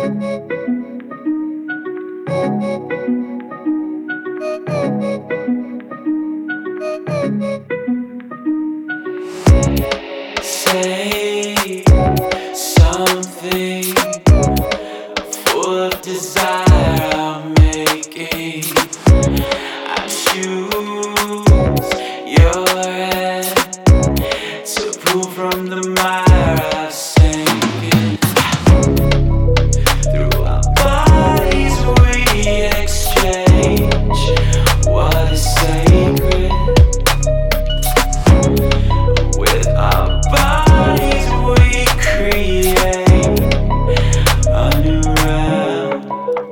Say something full of desire. I'm making. I choose your hand to pull from the mire I've sinking. Through our bodies we exchange what is sacred. With our bodies we create a new realm.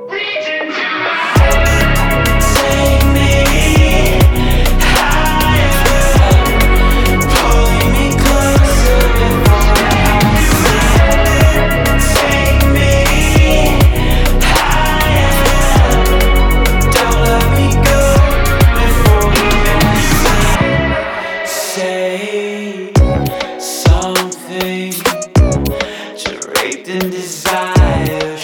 Take me higher, pulling me closer before I slip. Take me higher, don't let me go before I slip. Say something draped in desire.